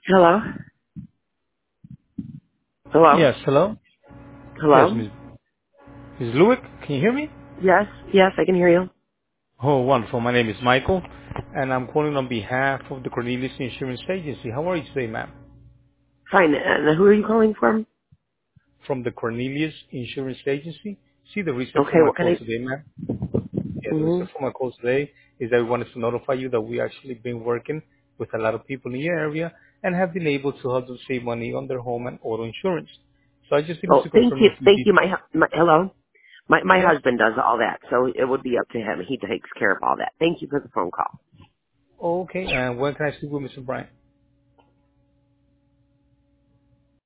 Hello? Hello? Yes, hello? Yes, Hello? Ms. Lewick, can you hear me? Yes, yes, I can hear you. Oh, wonderful. My name is Michael, and I'm calling on behalf of the Cornelius Insurance Agency. How are you today, ma'am? Fine, and who are you calling from? From the Cornelius Insurance Agency. See, the reason for Okay, my what can call I... today, ma'am? Yeah, the hmm reason for my call today is that we wanted to notify you that we actually been working with a lot of people in your area and have been able to help them save money on their home and auto insurance. So I just needed Oh, to confirm a few thank you, details. hello? My Yes. husband does all that, so it would be up to him. He takes care of all that. Thank you for the phone call. Okay, and when can I speak with Mr. Bryant?